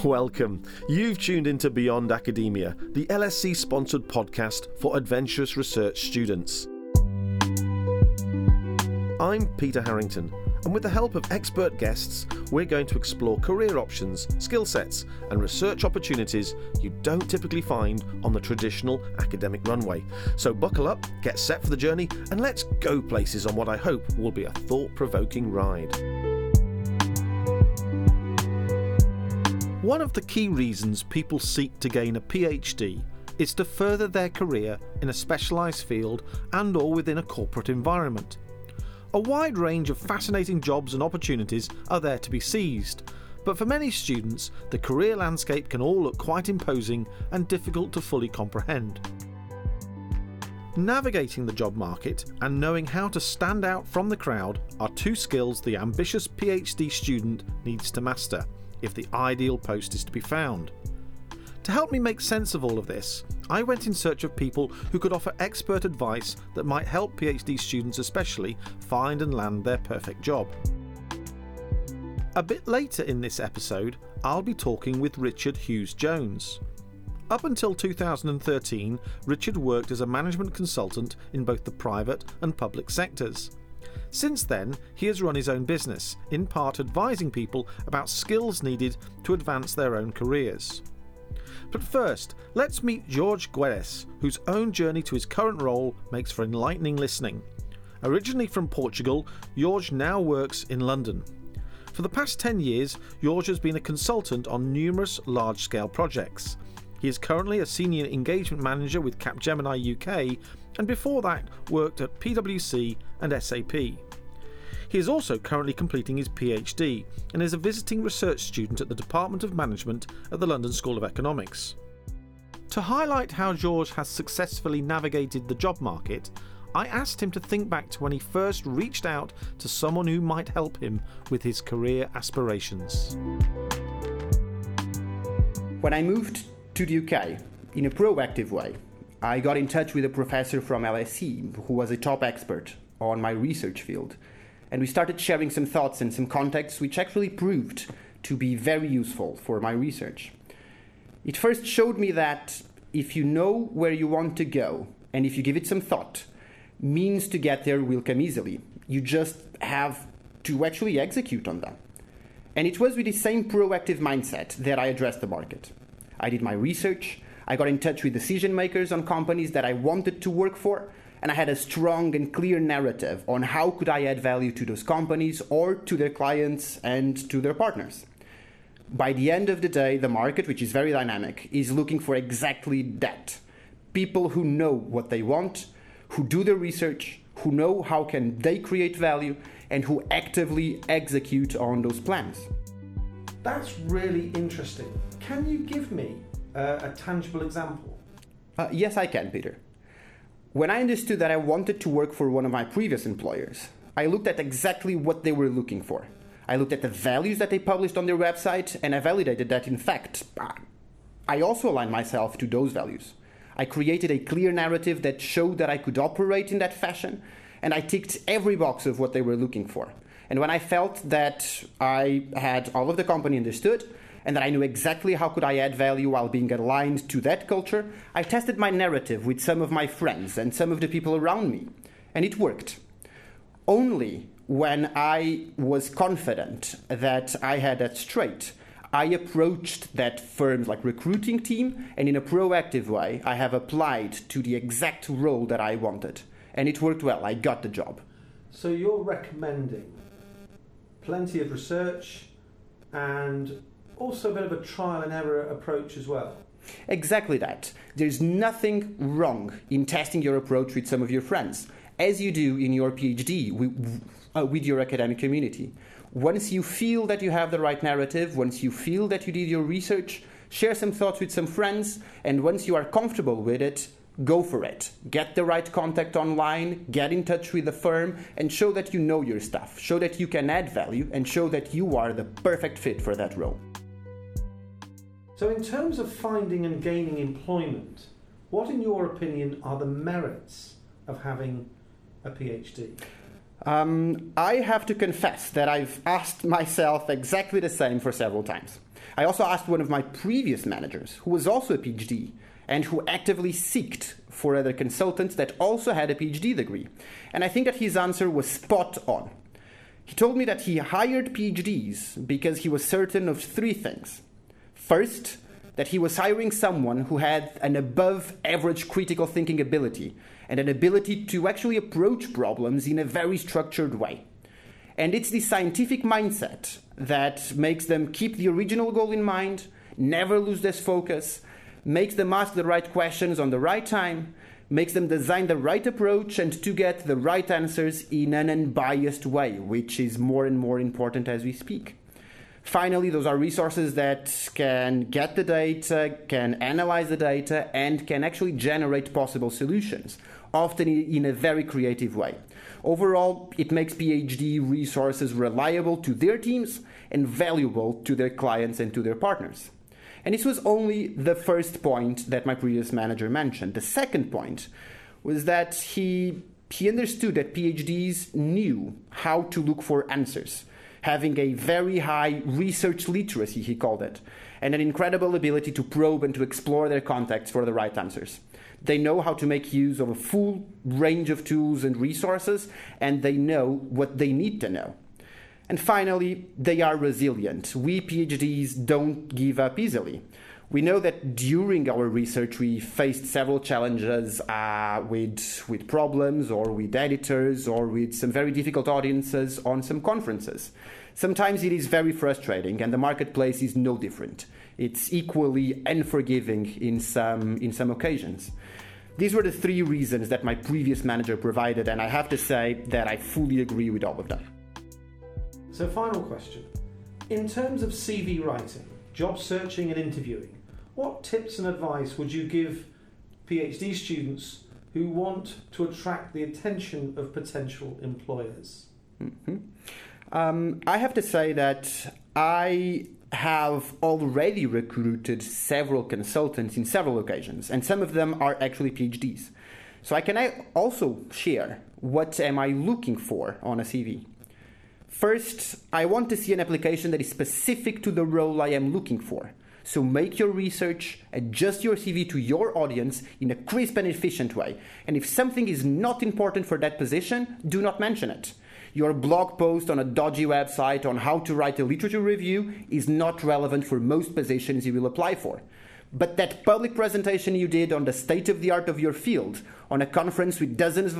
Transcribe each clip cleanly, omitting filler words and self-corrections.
Welcome. You've tuned into Beyond Academia, the LSE-sponsored podcast for adventurous research students. I'm Peter Harrington, and with the help of expert guests, we're going to explore career options, skill sets, and research opportunities you don't typically find on the traditional academic runway. So buckle up, get set for the journey, and let's go places on what I hope will be a thought-provoking ride. One of the key reasons people seek to gain a PhD is to further their career in a specialised field and/or within a corporate environment. A wide range of fascinating jobs and opportunities are there to be seized, but for many students, the career landscape can all look quite imposing and difficult to fully comprehend. Navigating the job market and knowing how to stand out from the crowd are two skills the ambitious PhD student needs to master if the ideal post is to be found. To help me make sense of all of this, I went in search of people who could offer expert advice that might help PhD students especially find and land their perfect job. A bit later in this episode, I'll be talking with Richard Hughes-Jones. Up until 2013, Richard worked as a management consultant in both the private and public sectors. Since then, he has run his own business, in part advising people about skills needed to advance their own careers. But first, let's meet Jorge Guedes, whose own journey to his current role makes for enlightening listening. Originally from Portugal, Jorge now works in London. For the past 10 years, Jorge has been a consultant on numerous large-scale projects. He is currently a senior engagement manager with Capgemini UK, and before that worked at PwC and SAP. He is also currently completing his PhD and is a visiting research student at the Department of Management at the London School of Economics. To highlight how Jorge has successfully navigated the job market, I asked him to think back to when he first reached out to someone who might help him with his career aspirations. When I moved to the UK in a proactive way, I got in touch with a professor from LSE who was a top expert on my research field. And we started sharing some thoughts and some contexts which actually proved to be very useful for my research. It first showed me that if you know where you want to go, and if you give it some thought, means to get there will come easily. You just have to actually execute on them. And it was with the same proactive mindset that I addressed the market. I did my research, I got in touch with decision makers on companies that I wanted to work for, and I had a strong and clear narrative on how could I add value to those companies or to their clients and to their partners. By the end of the day, the market, which is very dynamic, is looking for exactly that. People who know what they want, who do their research, who know how can they create value, and who actively execute on those plans. That's really interesting. Can you give me a tangible example? Yes, I can, Peter. When I understood that I wanted to work for one of my previous employers, I looked at exactly what they were looking for. I looked at the values that they published on their website, and I validated that, in fact, I also aligned myself to those values. I created a clear narrative that showed that I could operate in that fashion, and I ticked every box of what they were looking for. And when I felt that I had all of the company understood, and that I knew exactly how could I add value while being aligned to that culture, I tested my narrative with some of my friends and some of the people around me, and it worked. Only when I was confident that I had that straight, I approached that firm's recruiting team, and in a proactive way, I have applied to the exact role that I wanted. And it worked well. I got the job. So you're recommending plenty of research and also a bit of a trial and error approach as well? Exactly that. There's nothing wrong in testing your approach with some of your friends, as you do in your PhD with your academic community. Once you feel that you have the right narrative, once you feel that you did your research, share some thoughts with some friends, and once you are comfortable with it, go for it. Get the right contact online, get in touch with the firm, and show that you know your stuff. Show that you can add value, and show that you are the perfect fit for that role. So in terms of finding and gaining employment, what in your opinion are the merits of having a PhD? I have to confess that I've asked myself exactly the same for several times. I also asked one of my previous managers, who was also a PhD, and who actively sought for other consultants that also had a PhD degree. And I think that his answer was spot on. He told me that he hired PhDs because he was certain of three things. First, that he was hiring someone who had an above-average critical thinking ability and an ability to actually approach problems in a very structured way. And it's the scientific mindset that makes them keep the original goal in mind, never lose this focus, makes them ask the right questions on the right time, makes them design the right approach and to get the right answers in an unbiased way, which is more and more important as we speak. Finally, those are resources that can get the data, can analyze the data, and can actually generate possible solutions, often in a very creative way. Overall, it makes PhD resources reliable to their teams and valuable to their clients and to their partners. And this was only the first point that my previous manager mentioned. The second point was that he understood that PhDs knew how to look for answers, having a very high research literacy, he called it, and an incredible ability to probe and to explore their contexts for the right answers. They know how to make use of a full range of tools and resources, and they know what they need to know. And finally, they are resilient. We PhDs don't give up easily. We know that during our research we faced several challenges with problems or with editors or with some very difficult audiences on some conferences. Sometimes it is very frustrating, and the marketplace is no different. It's equally unforgiving in some occasions. These were the three reasons that my previous manager provided, and I have to say that I fully agree with all of them. So, final question. In terms of CV writing, job searching and interviewing, what tips and advice would you give PhD students who want to attract the attention of potential employers? I have to say that I have already recruited several consultants in several occasions, and some of them are actually PhDs. So I can also share what am I looking for on a CV. First, I want to see an application that is specific to the role I am looking for. So make your research, adjust your CV to your audience in a crisp and efficient way. And if something is not important for that position, do not mention it. Your blog post on a dodgy website on how to write a literature review is not relevant for most positions you will apply for. But that public presentation you did on the state of the art of your field, on a conference with dozens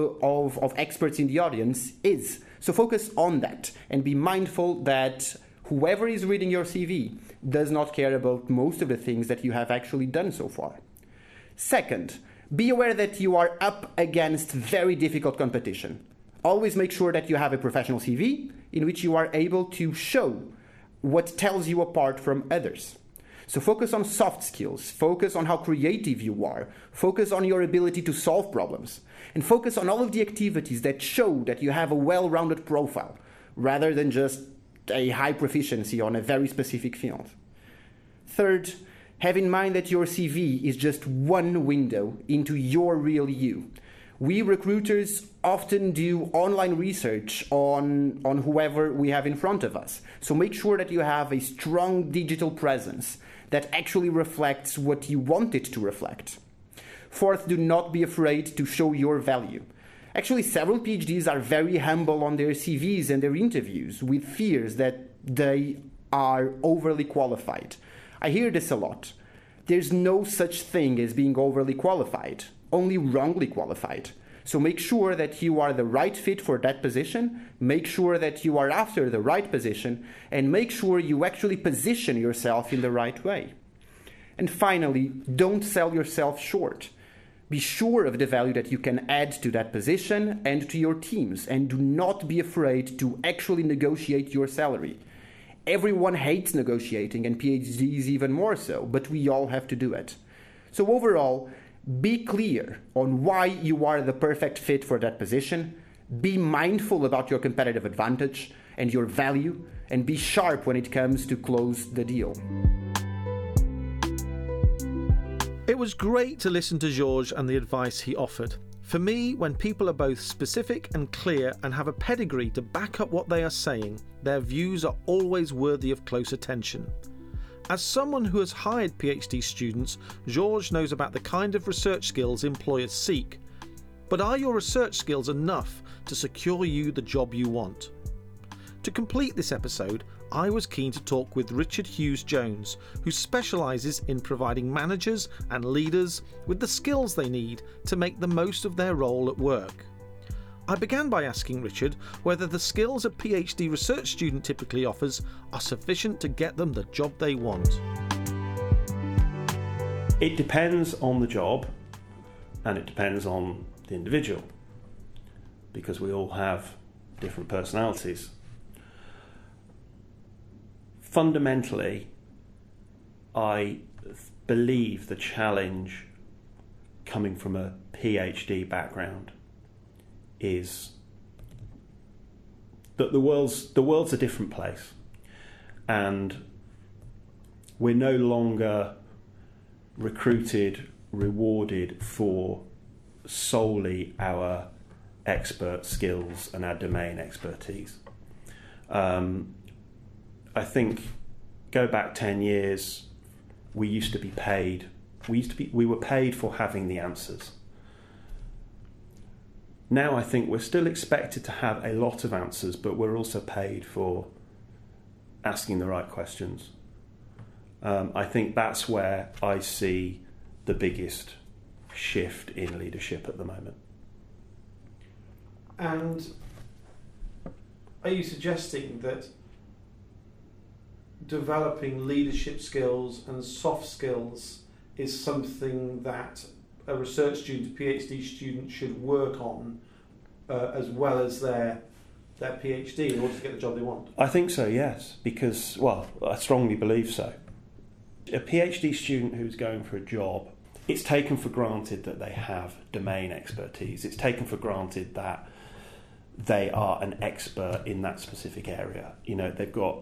of experts in the audience, is. So focus on that and be mindful that whoever is reading your CV does not care about most of the things that you have actually done so far. Second, be aware that you are up against very difficult competition. Always make sure that you have a professional CV in which you are able to show what tells you apart from others. So focus on soft skills, focus on how creative you are, focus on your ability to solve problems, and focus on all of the activities that show that you have a well-rounded profile, rather than just a high proficiency on a very specific field. Third, have in mind that your CV is just one window into your real you. We recruiters often do online research on whoever we have in front of us. So make sure that you have a strong digital presence that actually reflects what you want it to reflect. Fourth, do not be afraid to show your value. Actually, several PhDs are very humble on their CVs and their interviews with fears that they are overly qualified. I hear this a lot. There's no such thing as being overly qualified, only wrongly qualified. So make sure that you are the right fit for that position, make sure that you are after the right position, and make sure you actually position yourself in the right way. And finally, don't sell yourself short. Be sure of the value that you can add to that position and to your teams, and do not be afraid to actually negotiate your salary. Everyone hates negotiating, and PhDs even more so, but we all have to do it. So overall, be clear on why you are the perfect fit for that position, be mindful about your competitive advantage and your value, and be sharp when it comes to close the deal. It was great to listen to Georges and the advice he offered. For me, when people are both specific and clear and have a pedigree to back up what they are saying, their views are always worthy of close attention. As someone who has hired PhD students, Georges knows about the kind of research skills employers seek. But are your research skills enough to secure you the job you want? To complete this episode, I was keen to talk with Richard Hughes-Jones, who specialises in providing managers and leaders with the skills they need to make the most of their role at work. I began by asking Richard whether the skills a PhD research student typically offers are sufficient to get them the job they want. It depends on the job, and it depends on the individual, because we all have different personalities. Fundamentally, I believe the challenge coming from a PhD background is that the world's a different place, and we're no longer recruited, rewarded for solely our expert skills and our domain expertise. I think go back 10 years, we were paid for having the answers. Now I think we're still expected to have a lot of answers, but we're also paid for asking the right questions. I think that's where I see the biggest shift in leadership at the moment. And are you suggesting that developing leadership skills and soft skills is something that a research student, a PhD student should work on as well as their PhD in order to get the job they want? I think so, yes, because, well, I strongly believe so. A PhD student who's going for a job, it's taken for granted that they have domain expertise. It's taken for granted that they are an expert in that specific area. You know, they've got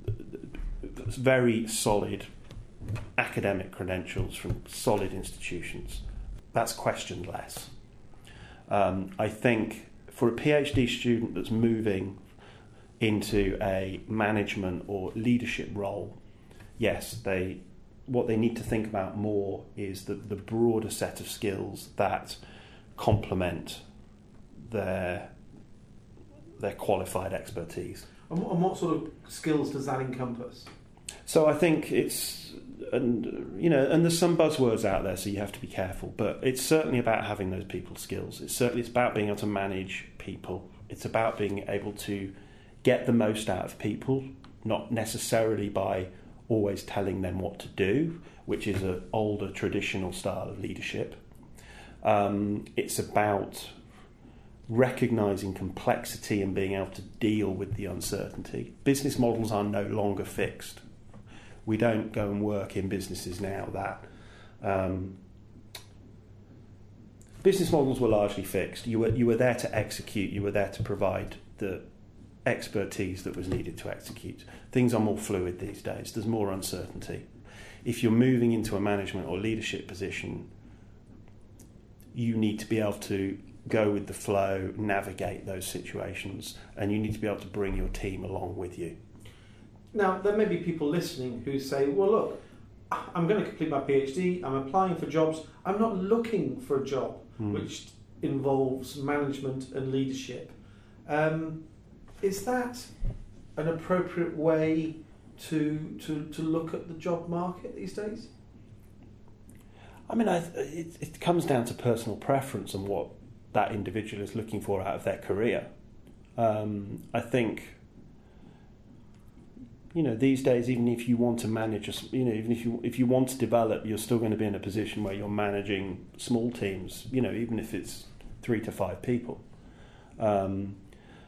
very solid academic credentials from solid institutions. That's questioned less. I think for a PhD student that's moving into a management or leadership role, yes, what they need to think about more is the broader set of skills that complement their qualified expertise. And what sort of skills does that encompass? So I think and there's some buzzwords out there, so you have to be careful. But it's certainly about having those people skills. It's about being able to manage people. It's about being able to get the most out of people, not necessarily by always telling them what to do, which is an older traditional style of leadership. It's about recognising complexity and being able to deal with the uncertainty. Business models are no longer fixed. We don't go and work in businesses now that business models were largely fixed. You were there to execute. You were there to provide the expertise that was needed to execute. Things are more fluid these days. There's more uncertainty. If you're moving into a management or leadership position, you need to be able to go with the flow, navigate those situations, and you need to be able to bring your team along with you. Now, there may be people listening who say, well, look, I'm going to complete my PhD, I'm applying for jobs, I'm not looking for a job which involves management and leadership. Is that an appropriate way to look at the job market these days? I mean, it comes down to personal preference and what that individual is looking for out of their career. I think, these days, even if you want to manage, even if you want to develop, you're still going to be in a position where you're managing small teams. Even if it's 3 to 5 people, and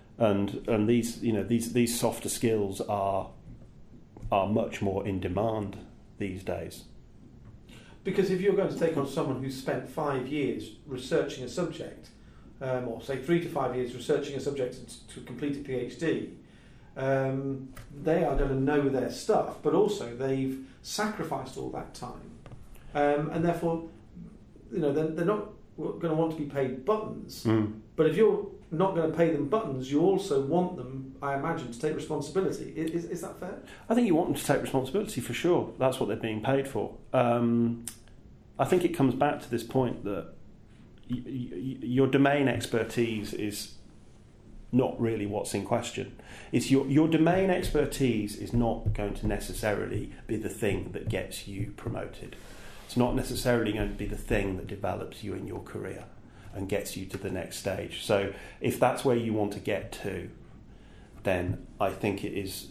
these softer skills are much more in demand these days. Because if you're going to take on someone who's spent 5 years researching a subject, or say 3 to 5 years researching a subject to complete a PhD, they are going to know their stuff, but also they've sacrificed all that time, and therefore, they're not going to want to be paid buttons. But if you're not going to pay them buttons, you also want them, I imagine, to take responsibility. Is that fair? I think you want them to take responsibility for sure. That's what they're being paid for. I think it comes back to this point that your domain expertise is not really what's in question. It's your domain expertise is not going to necessarily be the thing that gets you promoted. It's not necessarily going to be the thing that develops you in your career and gets you to the next stage. So if that's where you want to get to, then I think it is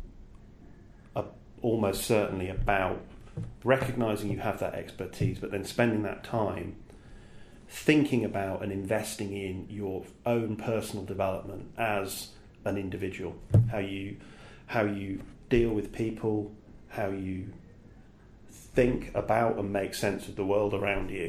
almost certainly about recognising you have that expertise, but then spending that time thinking about and investing in your own personal development as an individual, how you deal with people, how you think about and make sense of the world around you.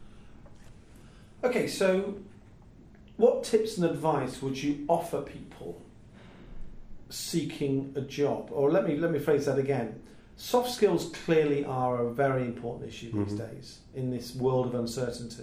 Okay, so what tips and advice would you offer people seeking a job? Or let me phrase that again. Soft skills clearly are a very important issue these days in this world of uncertainty.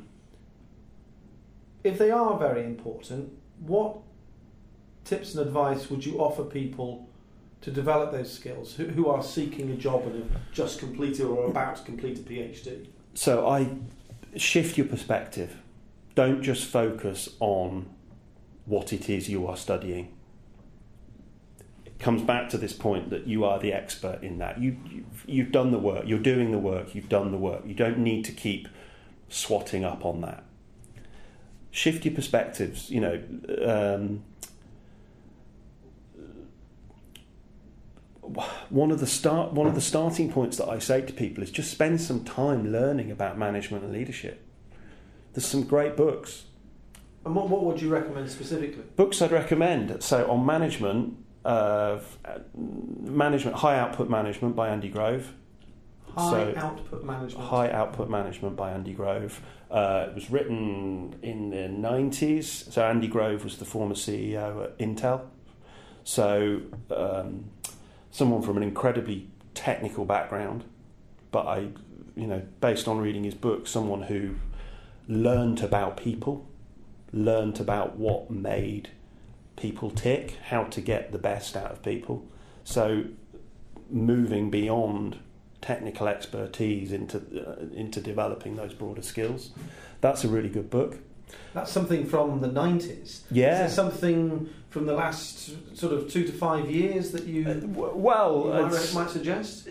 If they are very important, what tips and advice would you offer people to develop those skills who are seeking a job and have just completed or are about to complete a PhD? So I shift your perspective. Don't just focus on what it is you are studying. It comes back to this point that you are the expert in that. You've done the work. You're doing the work. You've done the work. You don't need to keep swatting up on that. Shift your perspectives. One of the starting points that I say to people is just spend some time learning about management and leadership. There's some great books. And what would you recommend specifically? Books I'd recommend. So on management, High Output Management by Andy Grove. High Output Management by Andy Grove. It was written in the 90s. So Andy Grove was the former CEO at Intel. So someone from an incredibly technical background, but based on reading his book, someone who learnt about people, learnt about what made people tick, how to get the best out of people. So moving beyond technical expertise into developing those broader skills. That's a really good book. That's something from the 90s. Yeah. Is there something from the last sort of 2 to 5 years that you might suggest?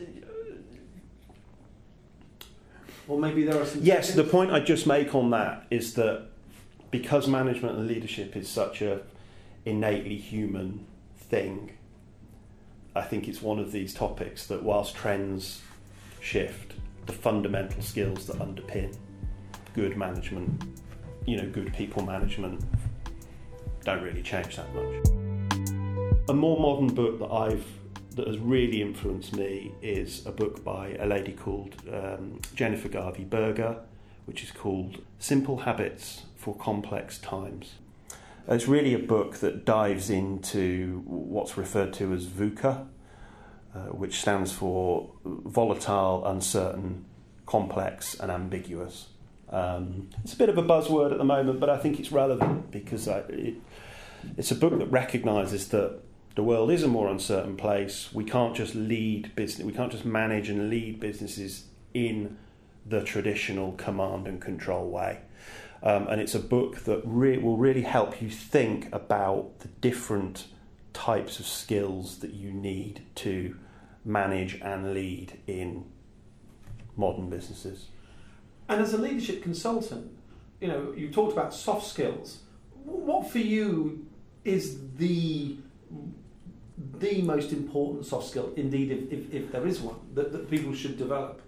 Or maybe there are some... Yes, the point I just make on that is that because management and leadership is such a innately human thing, I think it's one of these topics that whilst trends shift, the fundamental skills that underpin good management, good people management, don't really change that much. A more modern book that has really influenced me is a book by a lady called Jennifer Garvey Berger, which is called Simple Habits for Complex Times. It's really a book that dives into what's referred to as VUCA, which stands for volatile, uncertain, complex and ambiguous. It's a bit of a buzzword at the moment, but I think it's relevant because it's a book that recognises that the world is a more uncertain place. We can't just lead business. We can't just manage and lead businesses in the traditional command and control way. And it's a book that will really help you think about the different types of skills that you need to manage and lead in modern businesses. And as a leadership consultant, you talked about soft skills. What for you is the most important soft skill, indeed, if there is one, that people should develop?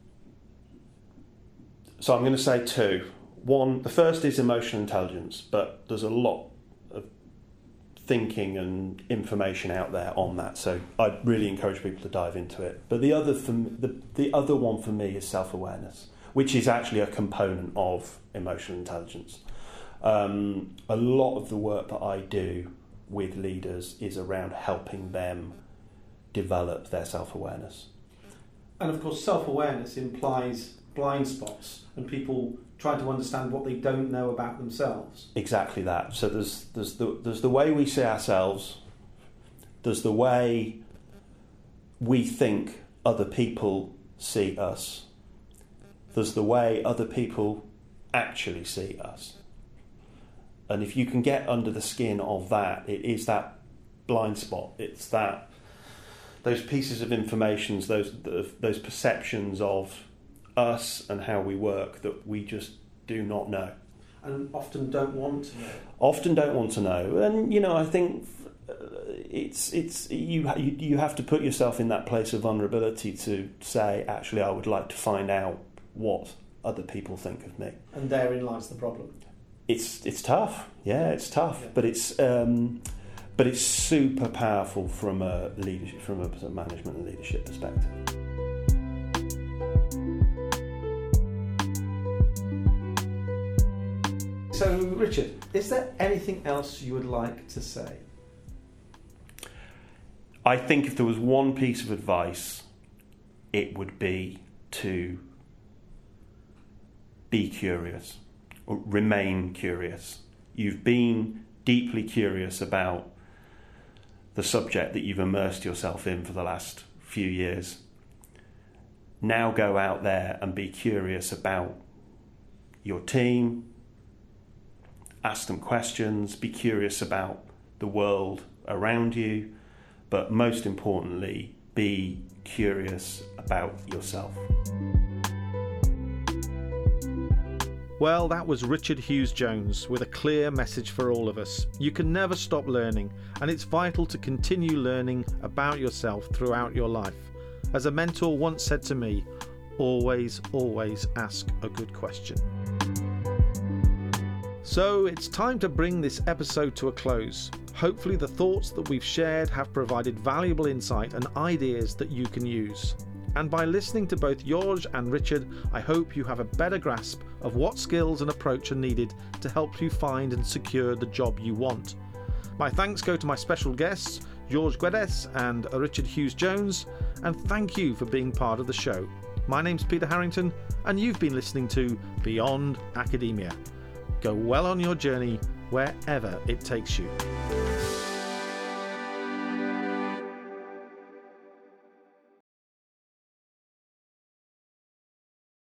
So I'm going to say two. One, the first is emotional intelligence, but there's a lot of thinking and information out there on that, so I'd really encourage people to dive into it. But the other one for me is self-awareness, which is actually a component of emotional intelligence. A lot of the work that I do with leaders is around helping them develop their self-awareness. And of course, self-awareness implies blind spots and people trying to understand what they don't know about themselves. Exactly that. So there's the way we see ourselves, there's the way we think other people see us, there's the way other people actually see us. And if you can get under the skin of that, it is that blind spot. It's that those pieces of information, those perceptions of us and how we work that we just do not know, and often don't want to know. Often don't want to know, and I think you have to put yourself in that place of vulnerability to say, actually, I would like to find out what other people think of me. And therein lies the problem. It's tough. Yeah, it's tough, yeah. But it's super powerful from a management and leadership perspective. So, Richard, is there anything else you would like to say? I think if there was one piece of advice, it would be to be curious, or remain curious. You've been deeply curious about the subject that you've immersed yourself in for the last few years. Now go out there and be curious about your team. Ask them questions, be curious about the world around you, but most importantly, be curious about yourself. Well, that was Richard Hughes-Jones with a clear message for all of us. You can never stop learning, and it's vital to continue learning about yourself throughout your life. As a mentor once said to me, always ask a good question. So it's time to bring this episode to a close. Hopefully the thoughts that we've shared have provided valuable insight and ideas that you can use. And by listening to both George and Richard, I hope you have a better grasp of what skills and approach are needed to help you find and secure the job you want. My thanks go to my special guests, George Guedes and Richard Hughes-Jones, and thank you for being part of the show. My name's Peter Harrington, and you've been listening to Beyond Academia. Go well on your journey wherever it takes you.